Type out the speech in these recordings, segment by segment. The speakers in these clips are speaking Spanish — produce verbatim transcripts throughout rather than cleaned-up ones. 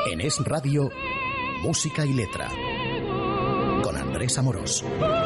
En Es Radio, Música y Letra, con Andrés Amorós.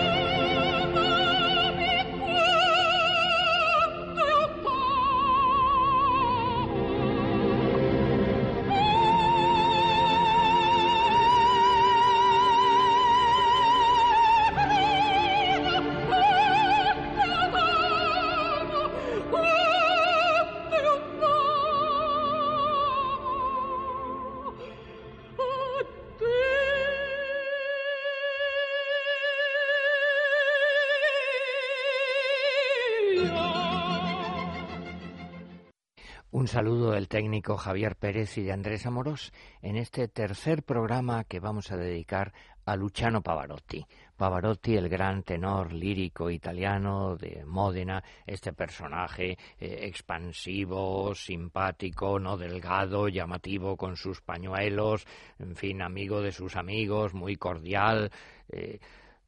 Un saludo del técnico Javier Pérez y de Andrés Amorós en este tercer programa que vamos a dedicar a Luciano Pavarotti. Pavarotti, el gran tenor lírico italiano de Módena, este personaje eh, expansivo, simpático, no delgado, llamativo con sus pañuelos, en fin, amigo de sus amigos, muy cordial. Eh,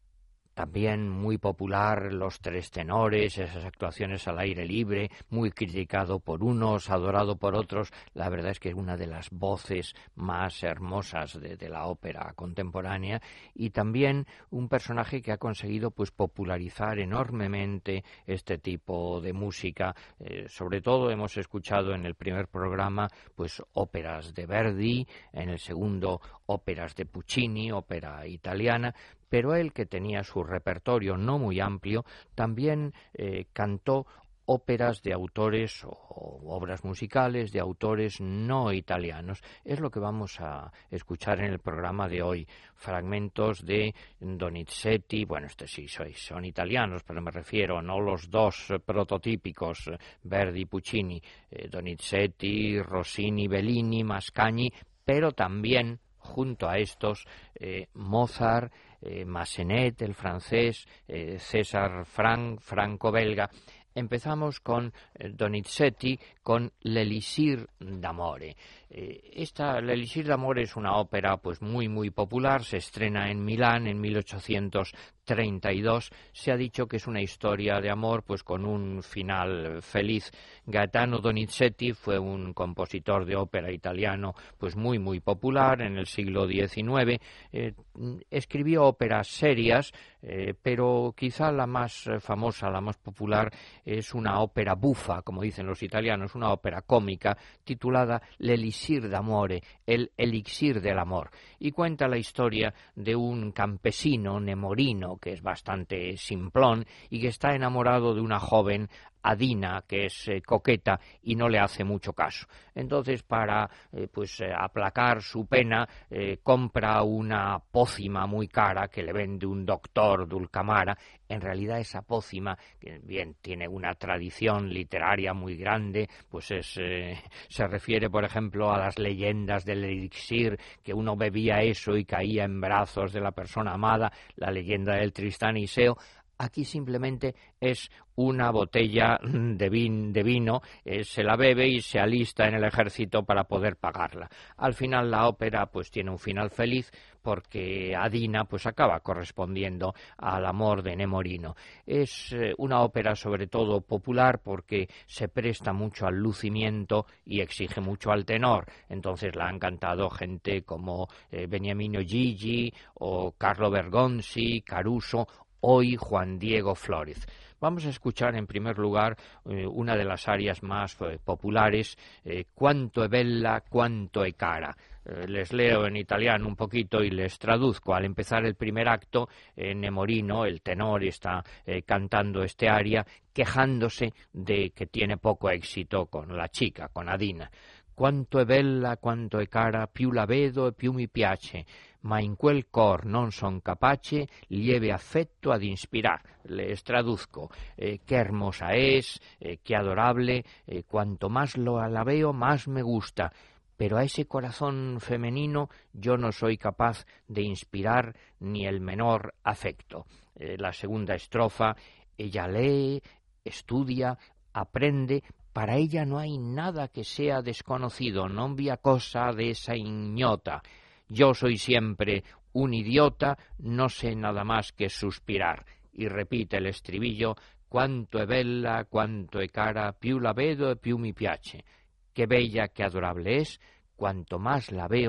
También muy popular Los Tres Tenores, esas actuaciones al aire libre, muy criticado por unos, adorado por otros. La verdad es que es una de las voces más hermosas de, de la ópera contemporánea, y también un personaje que ha conseguido pues popularizar enormemente este tipo de música. Eh, sobre todo hemos escuchado en el primer programa pues óperas de Verdi, en el segundo óperas de Puccini, ópera italiana. Pero él, que tenía su repertorio no muy amplio, también eh, cantó óperas de autores o, o obras musicales de autores no italianos. Es lo que vamos a escuchar en el programa de hoy. Fragmentos de Donizetti, bueno, este sí soy, son italianos, pero me refiero no los dos prototípicos, Verdi y Puccini, eh, Donizetti, Rossini, Bellini, Mascagni, pero también junto a estos eh, Mozart, eh, Massenet, el francés, eh, César Franck, franco-belga. Empezamos con eh, Donizetti, con L'Elisir d'Amore. Eh, esta L'Elisir d'Amore es una ópera pues muy muy popular, se estrena en Milán en mil ochocientos treinta y dos. Se ha dicho que es una historia de amor pues con un final feliz. Gaetano Donizetti fue un compositor de ópera italiano pues muy muy popular en el siglo diecinueve. Eh, escribió óperas serias, eh, pero quizá la más famosa, la más popular, es una ópera bufa, como dicen los italianos, una ópera cómica titulada L'Elisir d'Amore, el elixir del amor, y cuenta la historia de un campesino nemorino que es bastante simplón y que está enamorado de una joven Adina, que es eh, coqueta y no le hace mucho caso. Entonces, para eh, pues eh, aplacar su pena, eh, compra una pócima muy cara que le vende un doctor Dulcamara. En realidad esa pócima, que bien tiene una tradición literaria muy grande, pues es, eh, se refiere, por ejemplo, a las leyendas del elixir, que uno bebía eso y caía en brazos de la persona amada, la leyenda del Tristán y Iseo. Aquí simplemente es una botella de, vin, de vino, eh, se la bebe y se alista en el ejército para poder pagarla. Al final la ópera pues tiene un final feliz porque Adina pues acaba correspondiendo al amor de Nemorino. Es eh, una ópera sobre todo popular porque se presta mucho al lucimiento y exige mucho al tenor. Entonces la han cantado gente como eh, Beniamino Gigi o Carlo Bergonzi, Caruso, hoy Juan Diego Flórez. Vamos a escuchar en primer lugar eh, una de las arias más eh, populares, eh, Quanto è bella, quanto è cara. Eh, les leo en italiano un poquito y les traduzco. Al empezar el primer acto, eh, Nemorino, el tenor, está eh, cantando este aria quejándose de que tiene poco éxito con la chica, con Adina. Quanto è bella, quanto è cara, più la vedo e più mi piace, ma in quel cor non son capace lieve affetto ad inspirar. Les traduzco, eh, qué hermosa es, eh, qué adorable, eh, cuanto más lo la veo, más me gusta, pero a ese corazón femenino yo no soy capaz de inspirar ni el menor afecto. Eh, la segunda estrofa, ella lee, estudia, aprende. Para ella no hay nada que sea desconocido, non vi cosa de esa ignota. Yo soy siempre un idiota, no sé nada más que suspirar. Y repite el estribillo, quanto è bella, quanto è cara, più la vedo e più mi piace. Qué bella, qué adorable es, cuanto más la veo,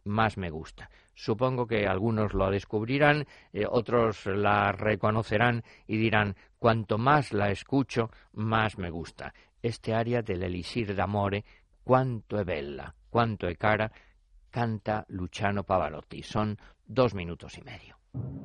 más me gusta. Supongo que algunos lo descubrirán, eh, otros la reconocerán y dirán, cuanto más la escucho, más me gusta. Este aria dell'Elisir d'amore, quanto è bella, quanto è cara, canta Luciano Pavarotti. Son dos minutos y medio.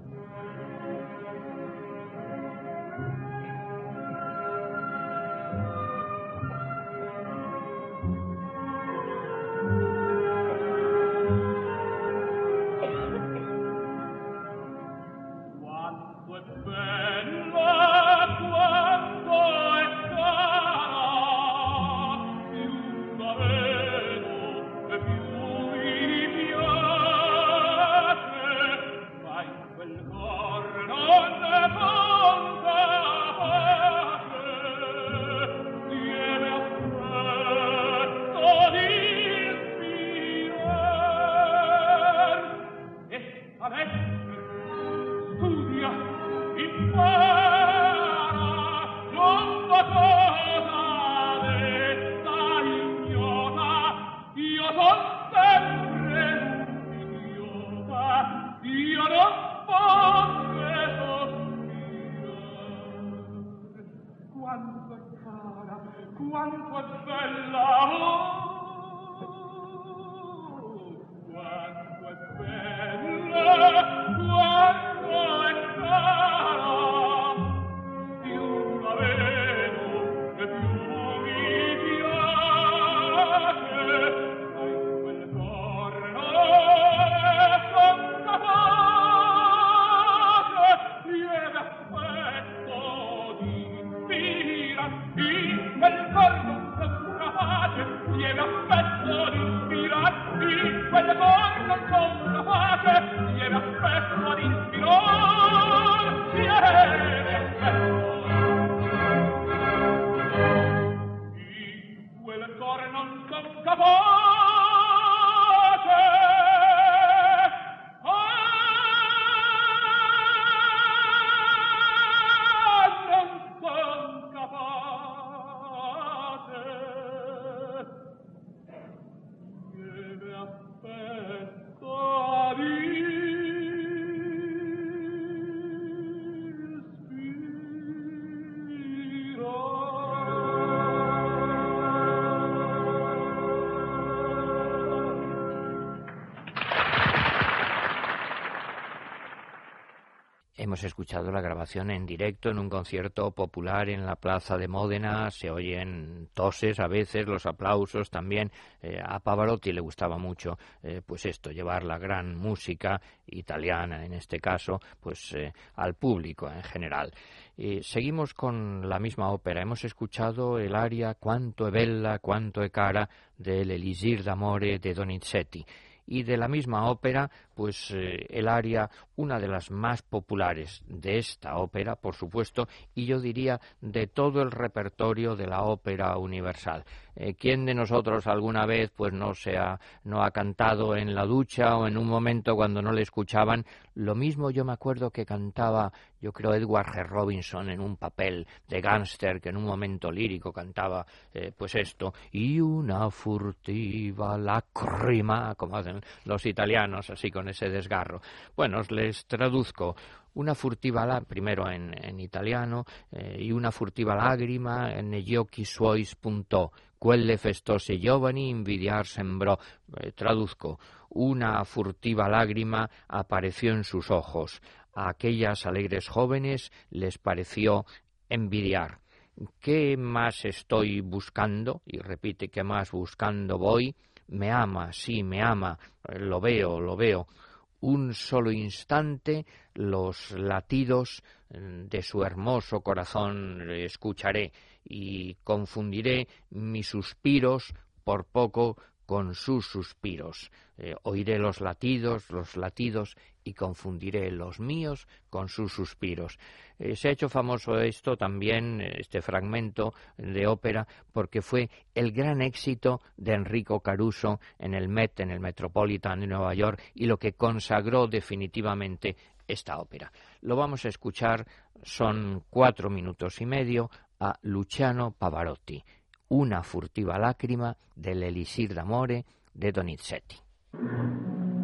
Hemos escuchado la grabación en directo en un concierto popular en la plaza de Módena. Se oyen toses a veces, los aplausos también. Eh, a Pavarotti le gustaba mucho, eh, pues esto, llevar la gran música italiana, en este caso, pues eh, al público en general. Eh, seguimos con la misma ópera. Hemos escuchado el aria Quanto è bella, quanto è cara dell'Elisir d'amore de Donizetti. Y de la misma ópera, pues eh, el aria, una de las más populares de esta ópera, por supuesto, y yo diría de todo el repertorio de la ópera universal. Eh, ¿Quién de nosotros alguna vez pues no se ha, no ha cantado en la ducha o en un momento cuando no le escuchaban? Lo mismo yo me acuerdo que cantaba, yo creo, Edward G. Robinson en un papel de gángster, que en un momento lírico cantaba eh, pues esto, y una furtiva lacrima, como hacen los italianos, así con ese desgarro. Bueno, os les traduzco. Una furtiva, la, primero en, en italiano, eh, y una furtiva lagrima negli occhi suoi spuntò, quelle festose giovani invidiar sembrò. Eh, traduzco. Una furtiva lágrima apareció en sus ojos. A aquellas alegres jóvenes les pareció envidiar. ¿Qué más estoy buscando? Y repite, ¿qué más buscando voy? Me ama, sí, me ama, lo veo, lo veo. Un solo instante los latidos de su hermoso corazón escucharé y confundiré mis suspiros por poco con sus suspiros. Eh, oiré los latidos, los latidos y confundiré los míos con sus suspiros. Eh, se ha hecho famoso esto también, este fragmento de ópera, porque fue el gran éxito de Enrico Caruso en el Met, en el Metropolitan de Nueva York, y lo que consagró definitivamente esta ópera. Lo vamos a escuchar, son cuatro minutos y medio, a Luciano Pavarotti. Una furtiva lacrima dell'Elisir d'amore de Donizetti.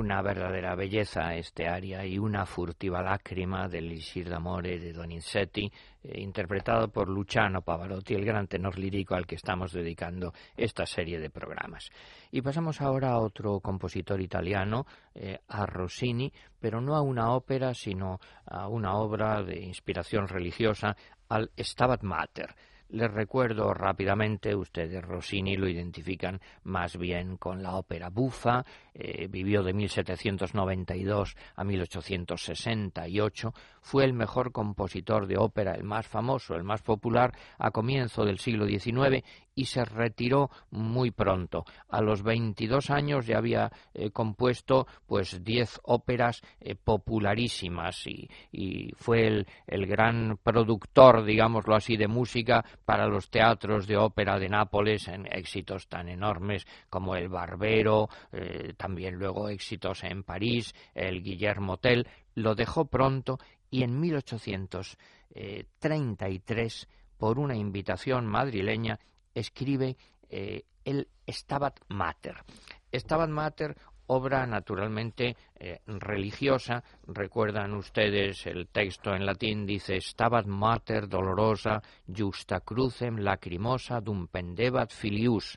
una verdadera belleza este aria y una furtiva lágrima dell'Isir d'amore de Donizetti, eh, interpretado por Luciano Pavarotti, el gran tenor lírico al que estamos dedicando esta serie de programas. Y pasamos ahora a otro compositor italiano, eh, a Rossini, pero no a una ópera, sino a una obra de inspiración religiosa, al Stabat Mater. Les recuerdo rápidamente, ustedes Rossini lo identifican más bien con la ópera buffa, eh, vivió de mil setecientos noventa y dos a mil ochocientos sesenta y ocho, fue el mejor compositor de ópera, el más famoso, el más popular, a comienzo del siglo diecinueve, y se retiró muy pronto. A los veintidós años ya había eh, compuesto pues diez óperas eh, popularísimas y, y fue el, el gran productor, digámoslo así, de música para los teatros de ópera de Nápoles, en éxitos tan enormes como el Barbero, eh, también luego éxitos en París, el Guillermo Tell. Lo dejó pronto y en mil ochocientos treinta y tres, por una invitación madrileña, escribe eh, el Stabat Mater. Stabat Mater, obra naturalmente eh, religiosa. Recuerdan ustedes el texto en latín, dice Stabat Mater dolorosa justa crucem lacrimosa dum pendebat filius.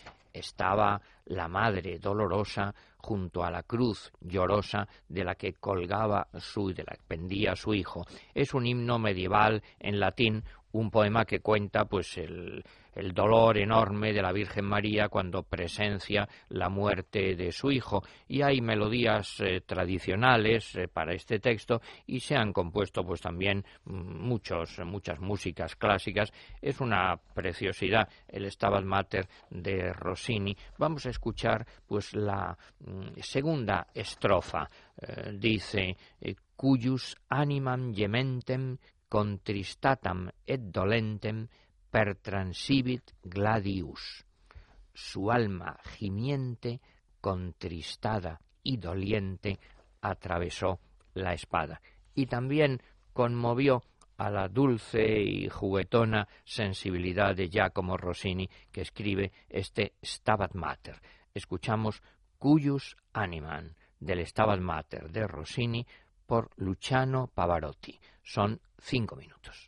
Estaba la madre dolorosa junto a la cruz llorosa de la que colgaba su, de la que pendía su hijo. Es un himno medieval en latín, un poema que cuenta pues el, el dolor enorme de la Virgen María cuando presencia la muerte de su hijo. Y hay melodías eh, tradicionales eh, para este texto y se han compuesto pues también muchos, muchas músicas clásicas. Es una preciosidad el Stabat Mater de Rossini. Vamos a escuchar pues la mm, segunda estrofa. Eh, dice eh, cuius animam gementem contristatam et dolentem per transibit gladius. Su alma gimiente, contristada y doliente, atravesó la espada. Y también conmovió a la dulce y juguetona sensibilidad de Giacomo Rossini, que escribe este Stabat Mater. Escuchamos Cuius Animam, del Stabat Mater de Rossini, por Luciano Pavarotti. Son cinco minutos.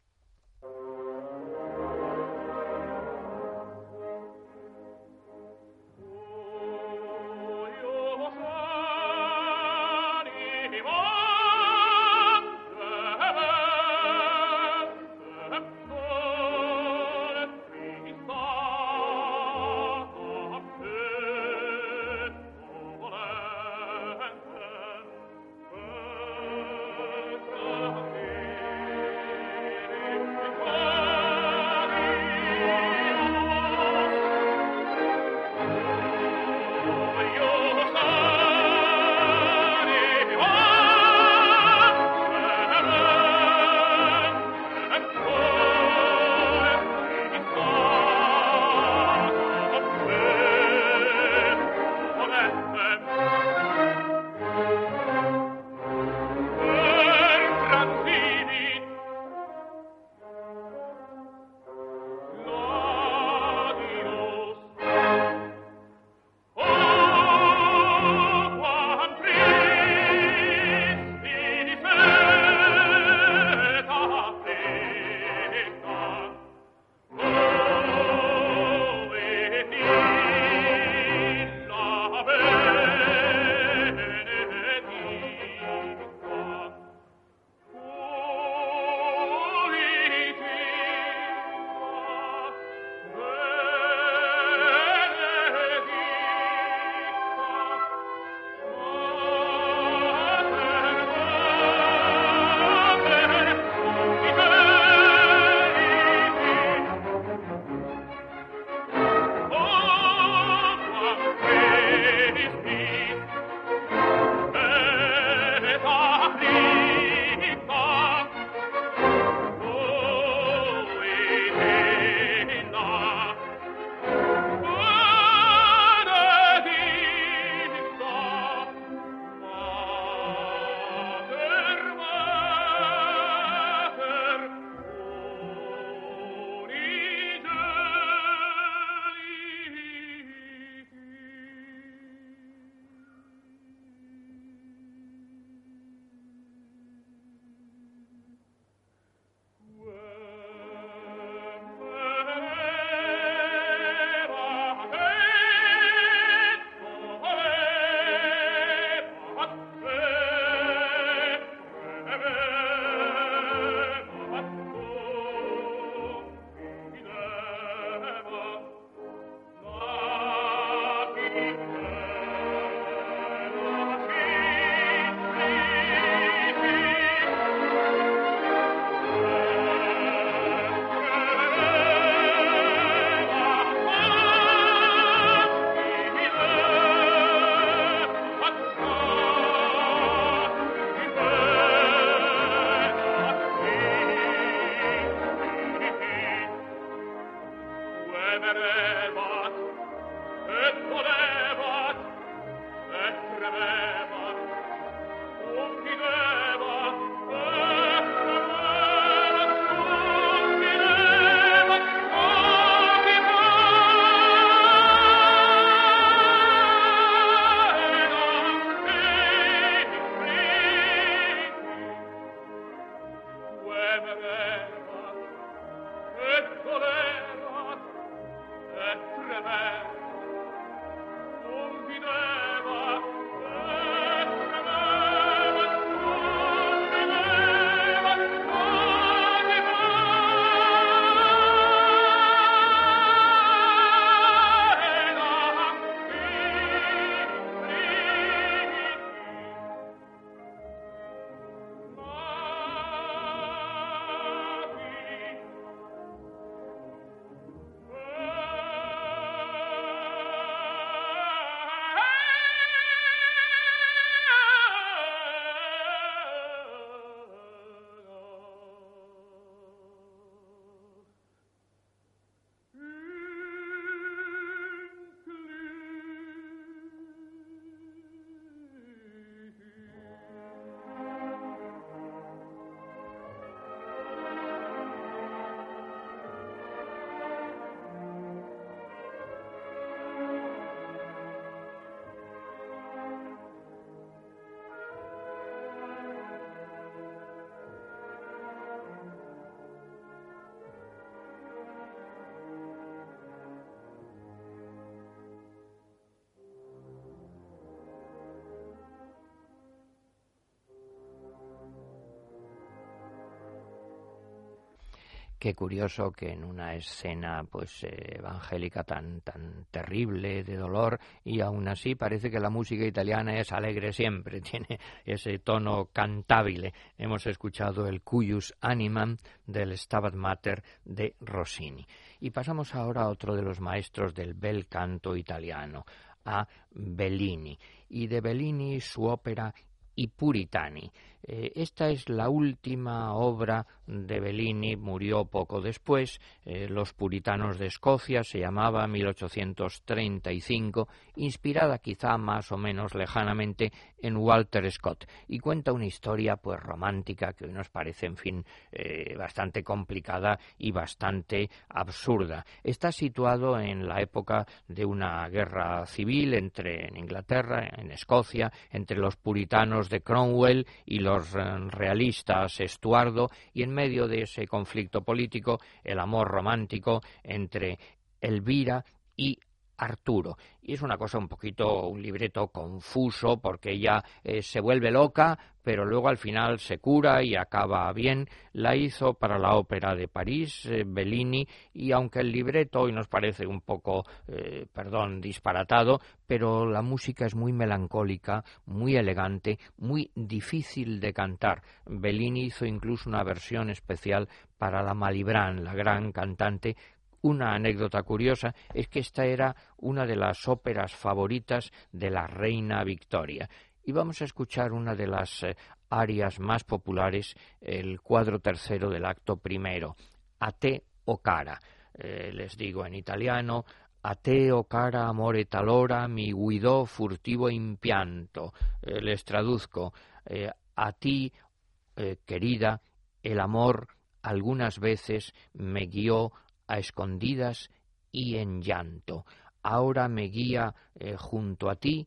Qué curioso que en una escena pues eh, evangélica tan tan terrible de dolor, y aún así parece que la música italiana es alegre siempre, tiene ese tono cantabile. Hemos escuchado el Cuius Animam del Stabat Mater de Rossini. Y pasamos ahora a otro de los maestros del bel canto italiano, a Bellini. Y de Bellini su ópera I Puritani. Eh, esta es la última obra de Bellini, murió poco después. eh, Los Puritanos de Escocia se llamaba, mil ochocientos treinta y cinco, inspirada quizá más o menos lejanamente en Walter Scott, y cuenta una historia pues romántica que hoy nos parece, en fin, eh, bastante complicada y bastante absurda. Está situado en la época de una guerra civil entre en Inglaterra, en Escocia, entre los puritanos de Cromwell y los los realistas Estuardo, y en medio de ese conflicto político el amor romántico entre Elvira y Arturo. Y es una cosa un poquito, un libreto confuso, porque ella eh, se vuelve loca, pero luego al final se cura y acaba bien. La hizo para la Ópera de París, eh, Bellini, y aunque el libreto hoy nos parece un poco, eh, perdón, disparatado, pero la música es muy melancólica, muy elegante, muy difícil de cantar. Bellini hizo incluso una versión especial para la Malibran, la gran cantante. Una anécdota curiosa es que esta era una de las óperas favoritas de la reina Victoria. Y vamos a escuchar una de las eh, arias más populares, el cuadro tercero del acto primero, A te o cara. Eh, les digo en italiano: A te o cara amore talora mi guidò furtivo impianto. Eh, les traduzco: eh, a ti, eh, querida, el amor algunas veces me guió a escondidas y en llanto. Ahora me guía eh, junto a ti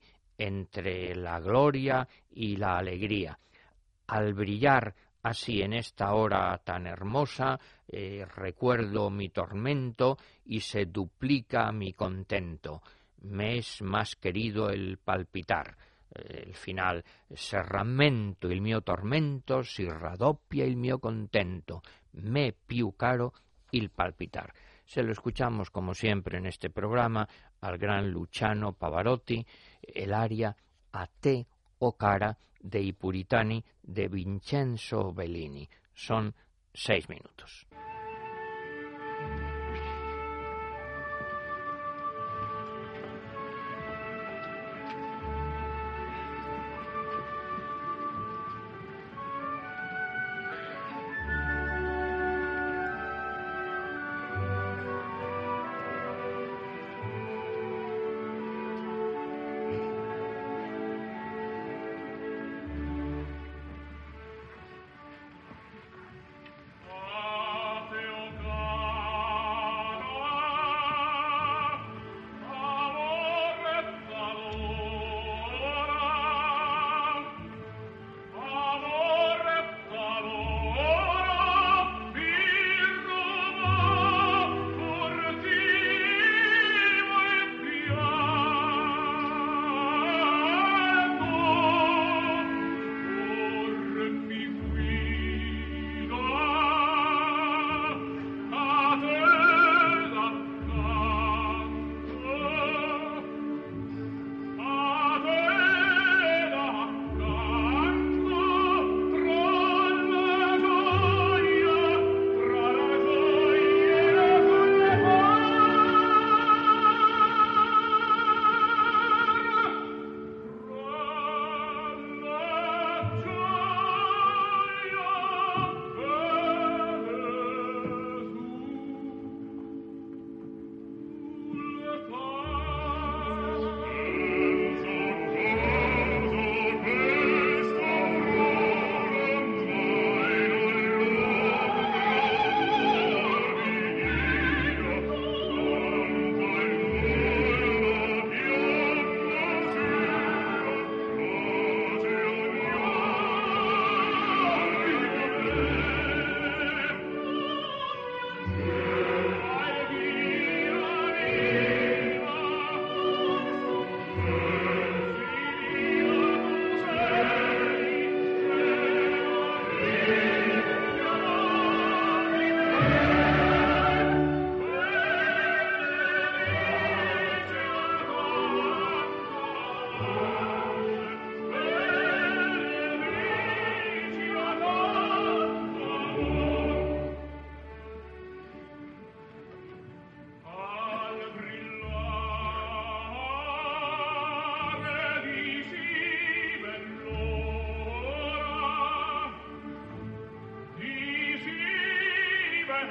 entre la gloria y la alegría. Al brillar así en esta hora tan hermosa, eh, recuerdo mi tormento y se duplica mi contento. Me es más querido el palpitar. Eh, il final: se rammento il mio tormento, si raddoppia il mio contento. Me più caro il palpitar. Se lo escuchamos, como siempre en este programa, al gran Luciano Pavarotti, el aria A te o cara de I Puritani de Vincenzo Bellini. Son seis minutos. A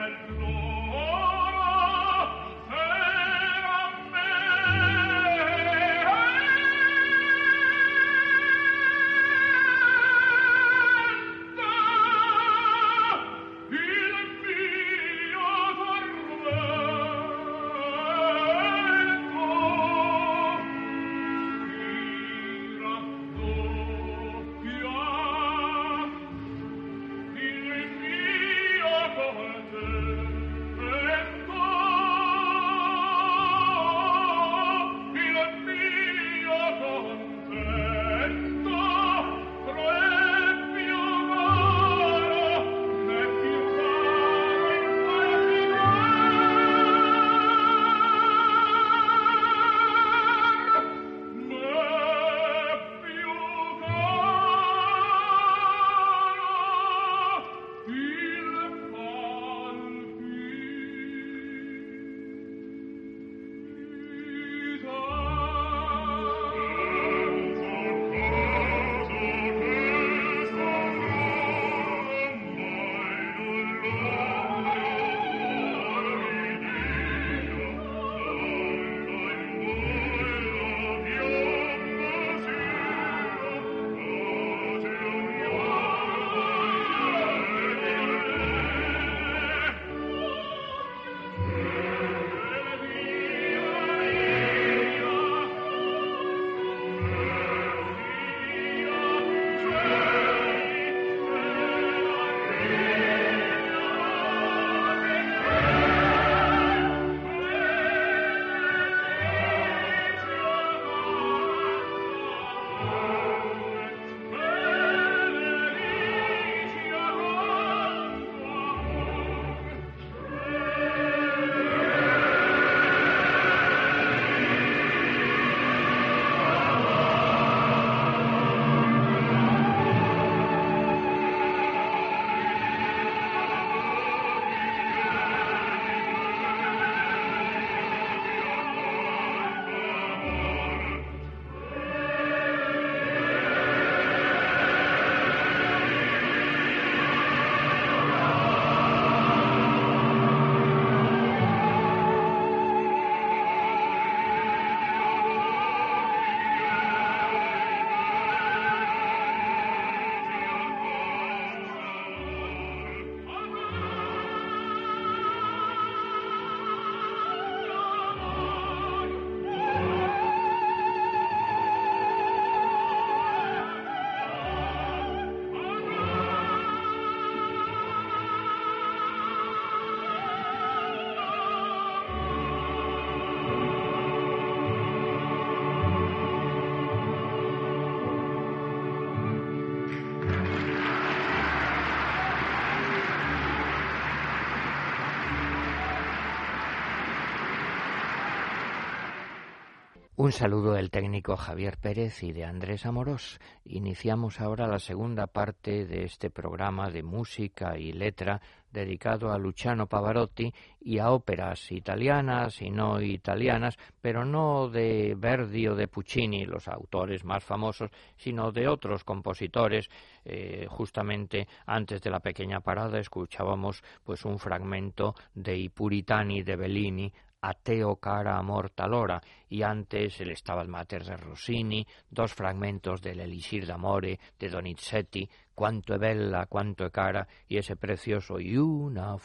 Un saludo del técnico Javier Pérez y de Andrés Amorós. Iniciamos ahora la segunda parte de este programa de música y letra dedicado a Luciano Pavarotti y a óperas italianas y no italianas, pero no de Verdi o de Puccini, los autores más famosos, sino de otros compositores. Eh, justamente antes de la pequeña parada escuchábamos pues un fragmento de I Puritani de Bellini, A te o cara amor talora, y antes el Stabat Mater de Rossini, dos fragmentos del Elisir d'amore de Donizetti, Quanto è bella, quanto è cara, y ese precioso y una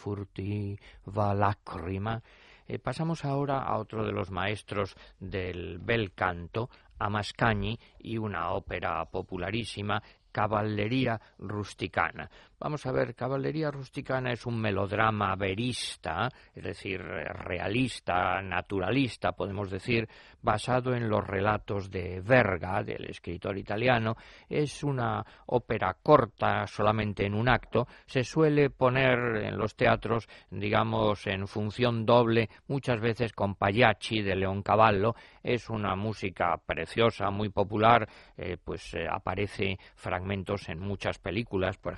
furtiva lacrima. Eh, pasamos ahora a otro de los maestros del bel canto, a Mascagni, y una ópera popularísima, Cavalleria Rusticana. Vamos a ver, Cavalleria Rusticana es un melodrama verista, es decir, realista, naturalista, podemos decir, basado en los relatos de Verga, del escritor italiano. Es una ópera corta, solamente en un acto. Se suele poner en los teatros, digamos, en función doble, muchas veces con Pagliacci de Leoncavallo. Es una música preciosa, muy popular, eh, pues eh, aparece fragmentos en muchas películas, por ejemplo,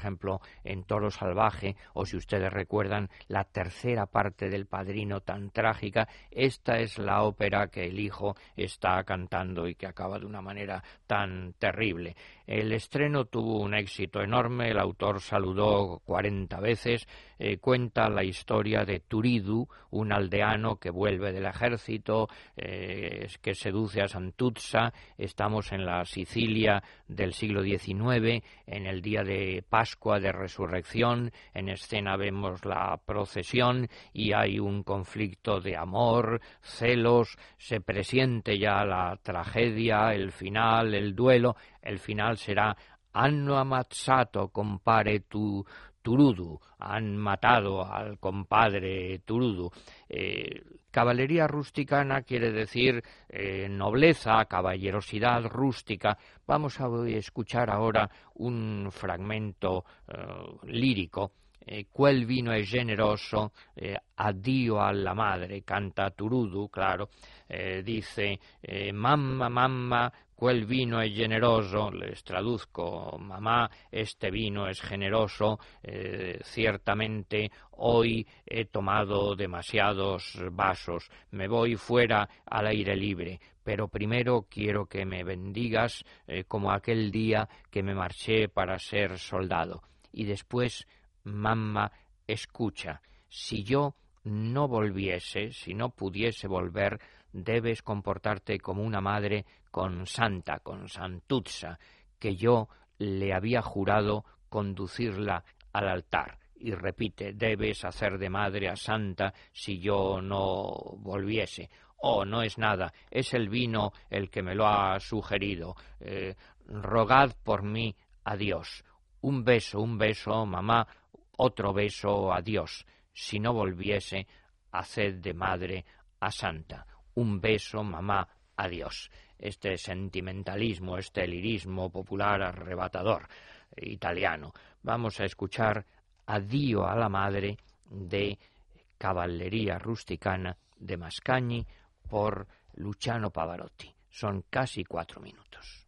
en Toro Salvaje, o si ustedes recuerdan la tercera parte del Padrino tan trágica, esta es la ópera que el hijo está cantando y que acaba de una manera tan terrible. El estreno tuvo un éxito enorme, el autor saludó cuarenta veces, eh, cuenta la historia de Turidu, un aldeano que vuelve del ejército, eh, que seduce a Santuzza. Estamos en la Sicilia del siglo diecinueve, en el día de Pascua de Resurrección, en escena vemos la procesión y hay un conflicto de amor, celos, se presiente ya la tragedia, el final, el duelo. El final será «Hanno ammazzato compare tu Turudu», han matado al compadre Turudu. Eh, caballería rusticana quiere decir eh, nobleza, caballerosidad rústica. Vamos a escuchar ahora un fragmento eh, lírico. Eh, quel vino è generoso, eh, addio alla madre, canta Turudu, claro, eh, dice eh, mamma, mamma, quel vino è generoso, les traduzco, mamá, este vino es generoso, eh, ciertamente hoy he tomado demasiados vasos, me voy fuera al aire libre, pero primero quiero que me bendigas eh, como aquel día que me marché para ser soldado. Y después, mamá, escucha, si yo no volviese, si no pudiese volver, debes comportarte como una madre con Santa, con Santuzza, que yo le había jurado conducirla al altar. Y repite, debes hacer de madre a Santa si yo no volviese. Oh, no es nada, es el vino el que me lo ha sugerido. Eh, rogad por mí a Dios. Un beso, un beso, mamá, otro beso a Dios. Si no volviese, haced de madre a Santa. Un beso, mamá, a Dios. Este sentimentalismo, este lirismo popular arrebatador italiano. Vamos a escuchar Addio a la madre de Cavalleria Rusticana de Mascagni por Luciano Pavarotti. Son casi cuatro minutos.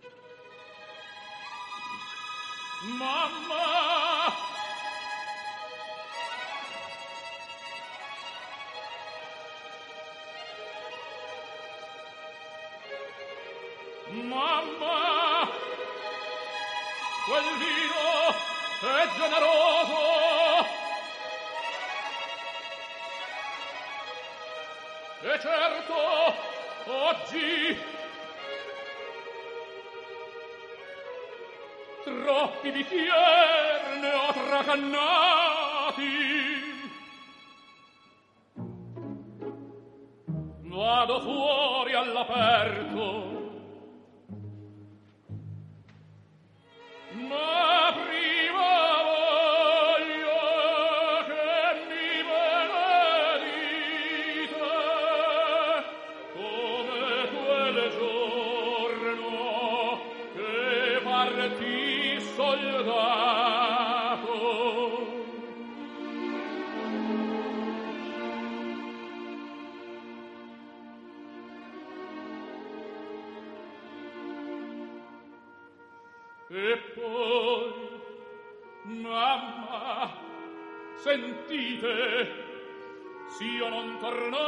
Mamma, mamma, quel vino è generoso, e certo oggi troppi bicchier ne ho tracannati. Vado fuori all'aperto, ma prima voglio che mi benedite come quel giorno che partì soldato. E poi, mamma, sentite, s'io non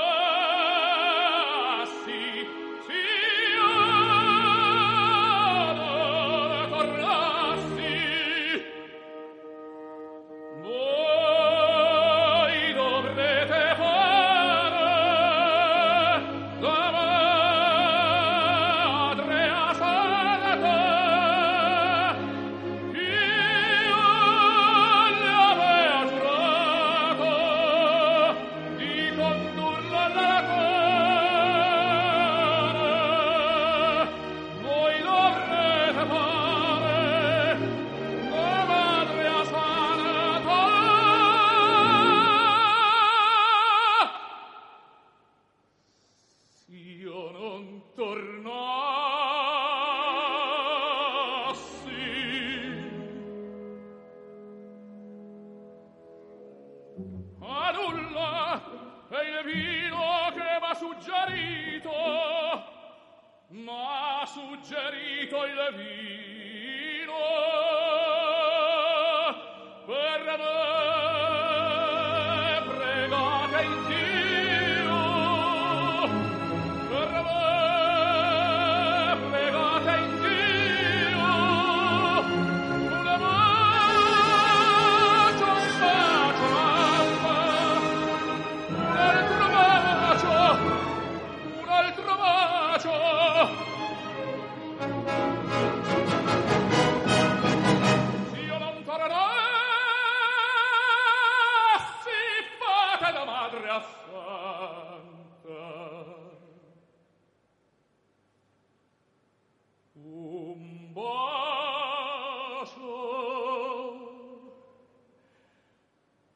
tornassi, s'io non tornassi, voi dovrete fare da madre a Santa. A nulla è il vino che m'ha suggerito, m'ha suggerito il vino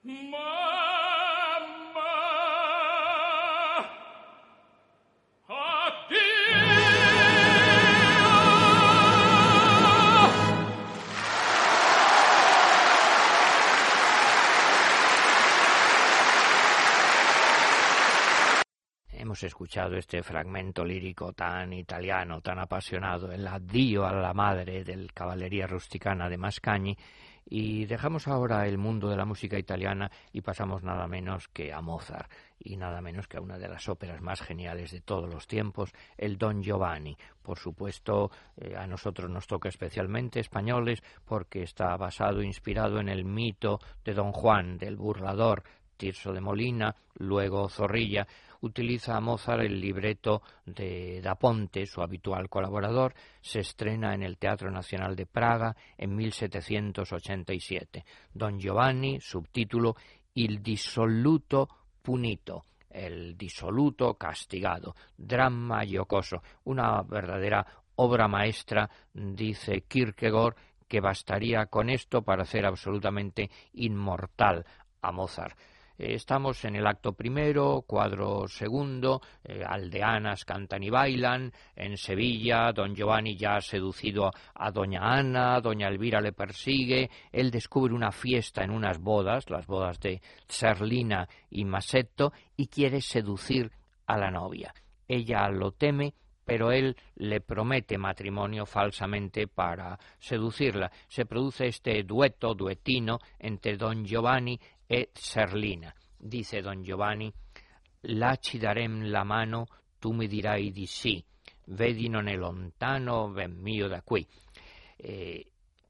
Hemos escuchado este fragmento lírico tan italiano, tan apasionado, el addio alla madre del Cavalleria Rusticana de Mascagni, y dejamos ahora el mundo de la música italiana y pasamos nada menos que a Mozart, y nada menos que a una de las óperas más geniales de todos los tiempos, el Don Giovanni. Por supuesto, eh, a nosotros nos toca especialmente españoles porque está basado, inspirado en el mito de Don Juan, del burlador, Tirso de Molina, luego Zorrilla. Utiliza a Mozart el libreto de Da Ponte, su habitual colaborador. Se estrena en el Teatro Nacional de Praga en mil setecientos ochenta y siete. Don Giovanni, subtítulo Il dissoluto punito, el disoluto castigado, drama giocoso, una verdadera obra maestra, dice Kierkegaard, que bastaría con esto para hacer absolutamente inmortal a Mozart. Estamos en el acto primero, cuadro segundo, eh, aldeanas cantan y bailan. En Sevilla, don Giovanni ya ha seducido a doña Ana, doña Elvira le persigue, él descubre una fiesta en unas bodas, las bodas de Zerlina y Masetto, y quiere seducir a la novia. Ella lo teme, pero él le promete matrimonio falsamente para seducirla. Se produce este dueto, duetino, entre don Giovanni e Zerlina. Dice don Giovanni: «La ci darem la mano, tu mi dirai di sì, vedi non è lontano, ben mio da qui». Eh,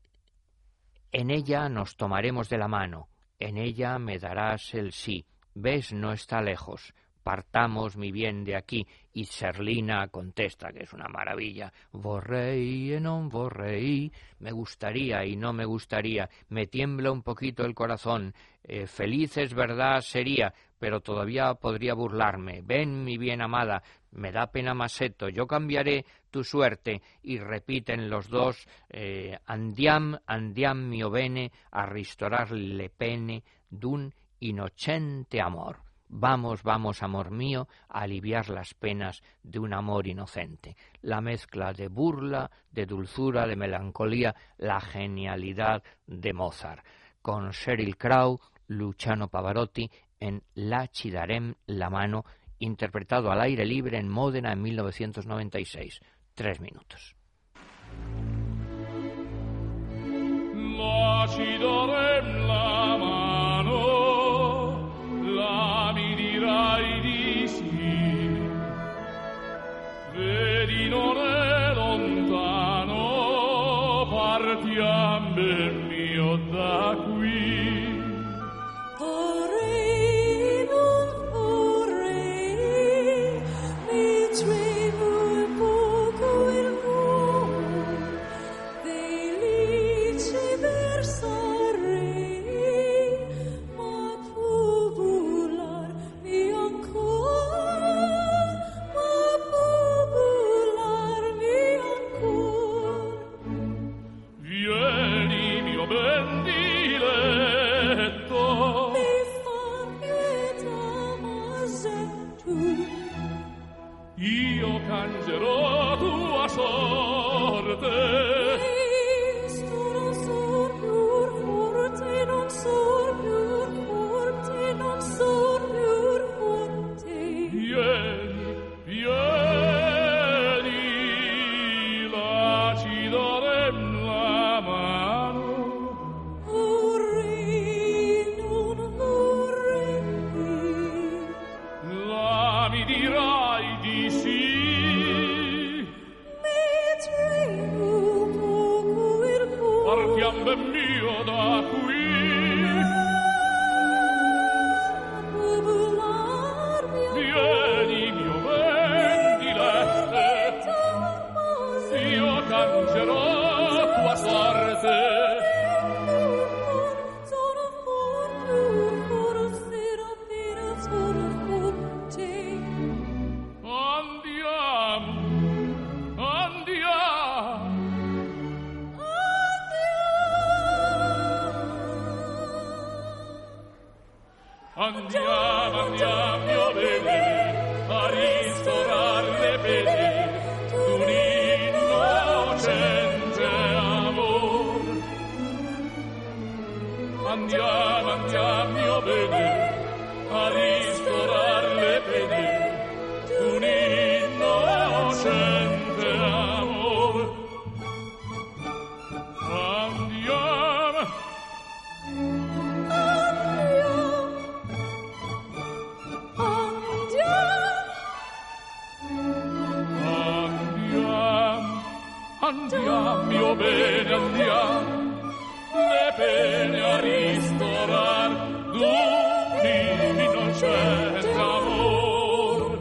en ella nos tomaremos de la mano, en ella me darás el sí, ves, no está lejos, partamos mi bien de aquí. Y Zerlina contesta, que es una maravilla: vorrei e non vorrei, me gustaría y no me gustaría, me tiembla un poquito el corazón, eh, feliz es verdad sería, pero todavía podría burlarme, ven mi bien amada, me da pena Masetto, yo cambiaré tu suerte. Y repiten los dos, eh, andiam, andiam mio bene, a ristorar le pene d'un innocente amor. Vamos, vamos, amor mío, a aliviar las penas de un amor inocente. La mezcla de burla, de dulzura, de melancolía, la genialidad de Mozart. Con Sheryl Crow, Luciano Pavarotti en La ci darem la mano, interpretado al aire libre en Módena en mil novecientos noventa y seis. Tres minutos. La ci darem la mano, la mi dirai di sì, vedi non è lontano, partiam ben mio da qui. Vorrei, non vorrei, mi tremo un poco il cuore, felice versarei Andiamo, andiamo, mio bene, a ristorar le pene d'un innocente amor. Andiamo, andiamo, mio bene, a ristorar le pene d'un innocente amor. Andiamo. Andiamo, mio bene, andiamo, le pene a ristorar d'un innocente amor.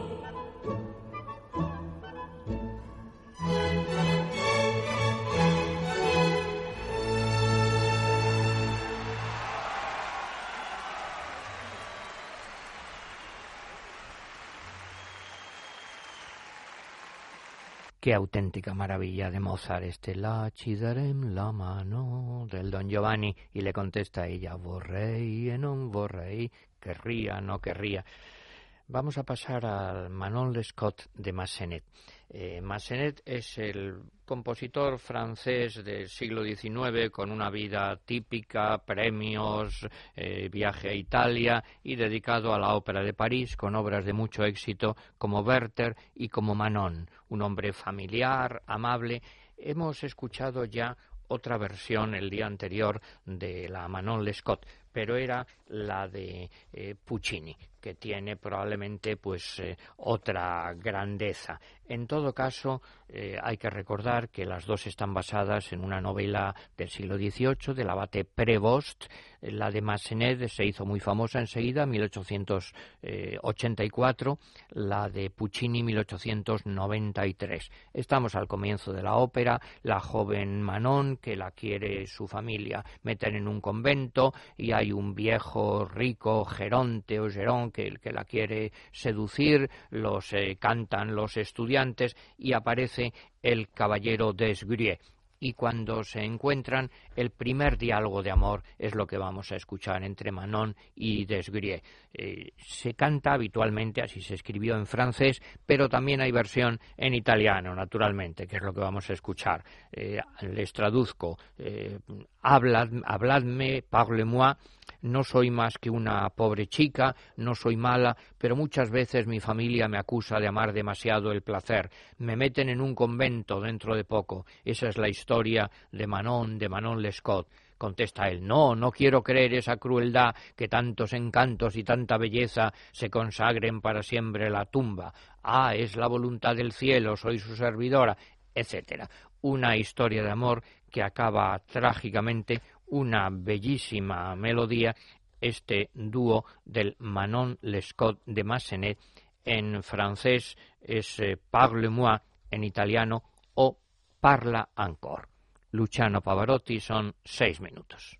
Qué auténtica maravilla de Mozart este La ci darem la mano del Don Giovanni, y le contesta ella vorrei e non vorrei, querría, no querría. Vamos a pasar al Manon Lescaut de Massenet. Eh, Massenet es el compositor francés del siglo diecinueve con una vida típica, premios, eh, viaje a Italia y dedicado a la ópera de París con obras de mucho éxito como Werther y como Manon, un hombre familiar, amable. Hemos escuchado ya otra versión el día anterior de la Manon Lescaut, pero era la de eh, Puccini, que tiene probablemente pues eh, otra grandeza. En todo caso, eh, hay que recordar que las dos están basadas en una novela del siglo dieciocho del abate Prévost. La de Massenet se hizo muy famosa enseguida, mil ochocientos ochenta y cuatro, la de Puccini mil ochocientos noventa y tres. Estamos al comienzo de la ópera, la joven Manon, que la quiere su familia meter en un convento, y hay un viejo rico, Geronte o Gerón, que, que la quiere seducir, los eh, cantan los estudiantes, y aparece el caballero Desgrieux. Y cuando se encuentran, el primer diálogo de amor es lo que vamos a escuchar entre Manon y Desgrieux. Eh, se canta habitualmente, así se escribió en francés, pero también hay versión en italiano, naturalmente, que es lo que vamos a escuchar. Eh, les traduzco. Eh, Hablad, habladme, parle-moi. No soy más que una pobre chica, no soy mala, pero muchas veces mi familia me acusa de amar demasiado el placer. Me meten en un convento dentro de poco. Esa es la historia de Manon, de Manon Lescaut. Contesta él, no, no quiero creer esa crueldad, que tantos encantos y tanta belleza se consagren para siempre la tumba. Ah, es la voluntad del cielo, soy su servidora, etcétera. Una historia de amor que acaba trágicamente, una bellísima melodía, este dúo del Manon Lescaut de Massenet. En francés es eh, Parle-moi, en italiano o Parla ancora. Luciano Pavarotti, son seis minutos.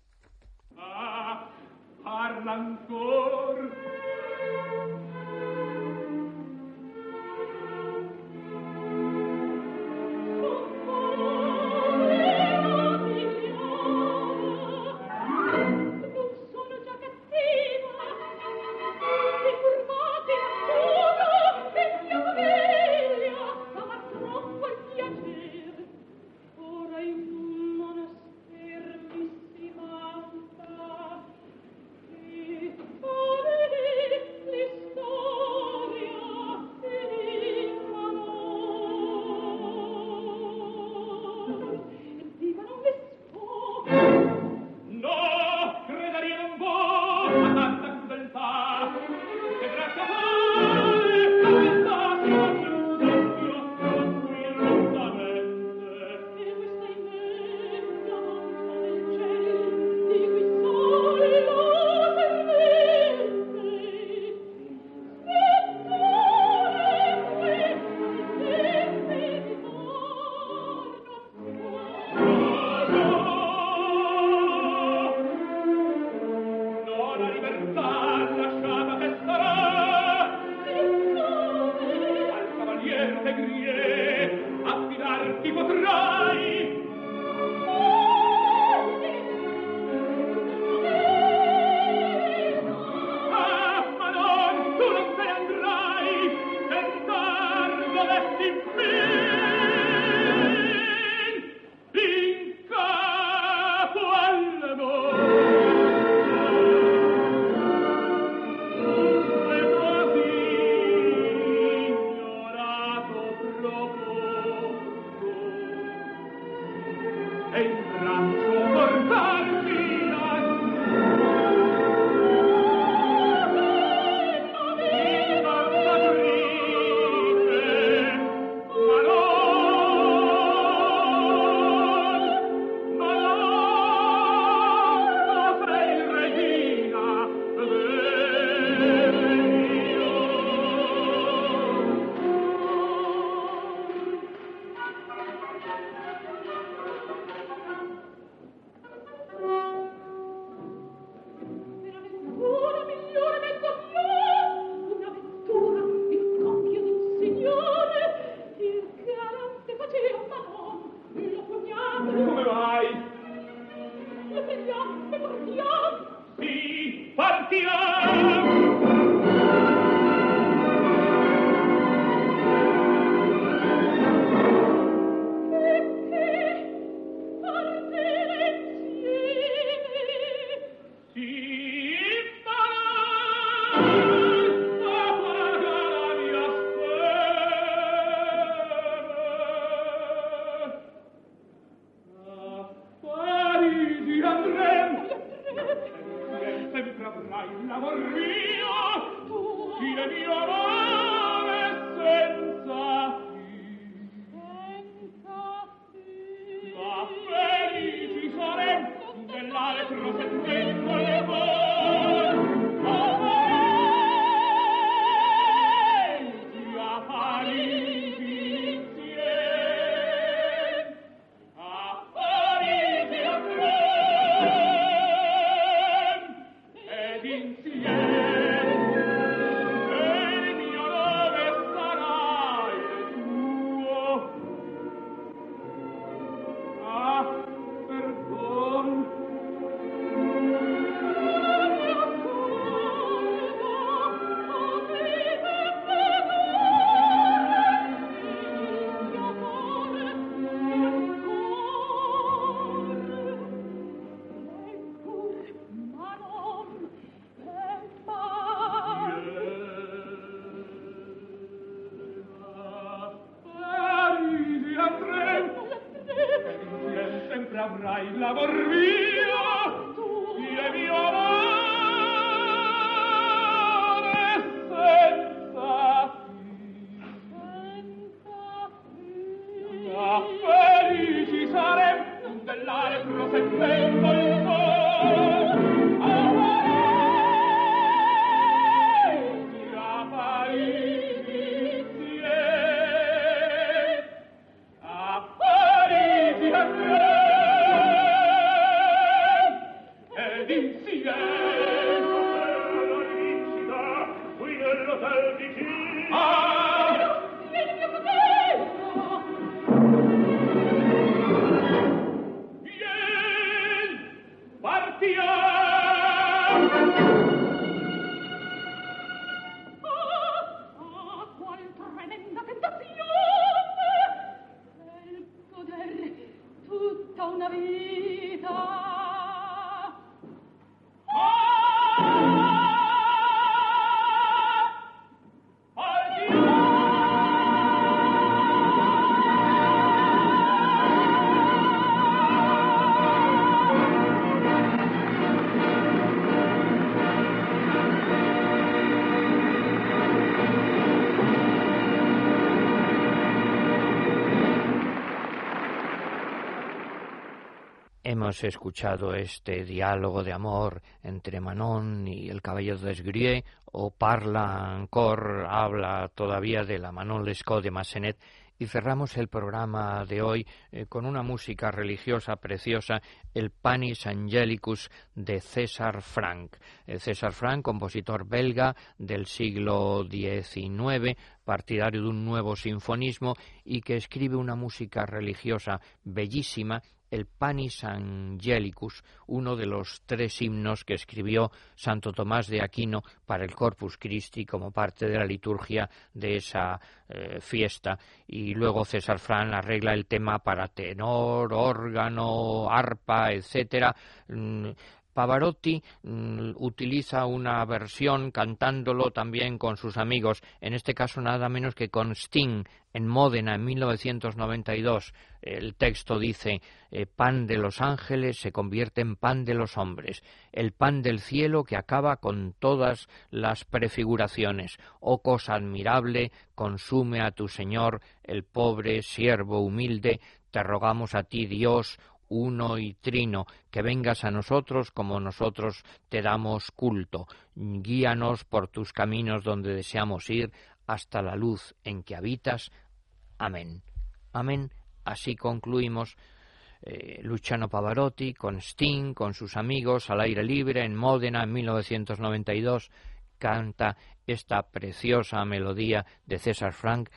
Ah, parla ancora. Oh, Hemos escuchado este diálogo de amor entre Manon y el caballero d'Esgrieux, o Parla encore, habla todavía de la Manon Lescaut de Massenet, y cerramos el programa de hoy eh, con una música religiosa preciosa, el Panis Angelicus de César Franck. Eh, César Franck, compositor belga del siglo diecinueve, partidario de un nuevo sinfonismo y que escribe una música religiosa bellísima, el Panis Angelicus, uno de los tres himnos que escribió Santo Tomás de Aquino para el Corpus Christi como parte de la liturgia de esa eh, fiesta. Y luego César Franck arregla el tema para tenor, órgano, arpa, etcétera. Mm, Pavarotti mm, utiliza una versión cantándolo también con sus amigos, en este caso nada menos que con Sting, en Módena en mil novecientos noventa y dos. El texto dice: eh, pan de los ángeles se convierte en pan de los hombres, el pan del cielo que acaba con todas las prefiguraciones. Oh cosa admirable, consume a tu Señor, el pobre siervo humilde, te rogamos a ti, Dios, uno y trino, que vengas a nosotros como nosotros te damos culto. Guíanos por tus caminos donde deseamos ir, hasta la luz en que habitas. Amén. Amén. Así concluimos eh, Luciano Pavarotti con Sting, con sus amigos, al aire libre en Módena en mil novecientos noventa y dos. Canta esta preciosa melodía de César Franck,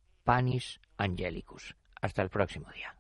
Panis Angelicus. Hasta el próximo día.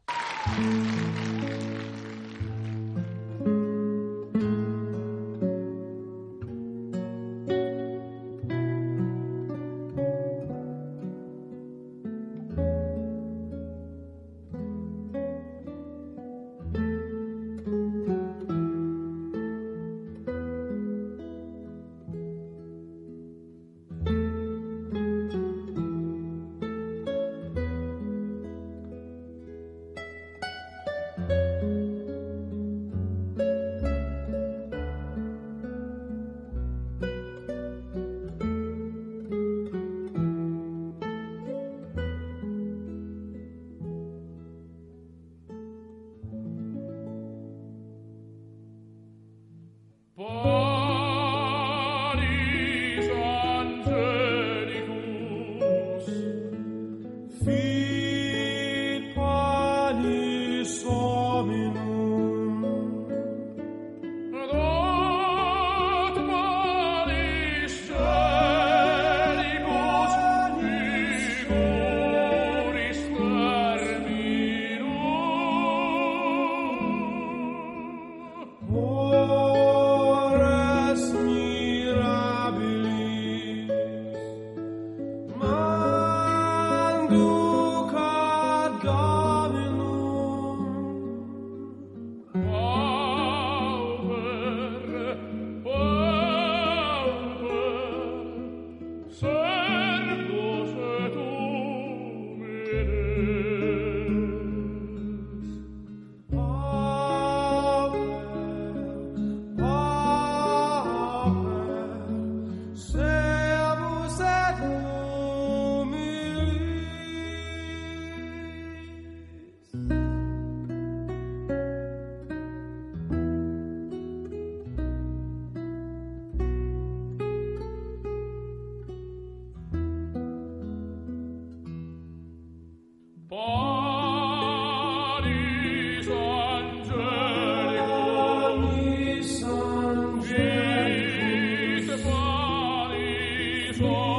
so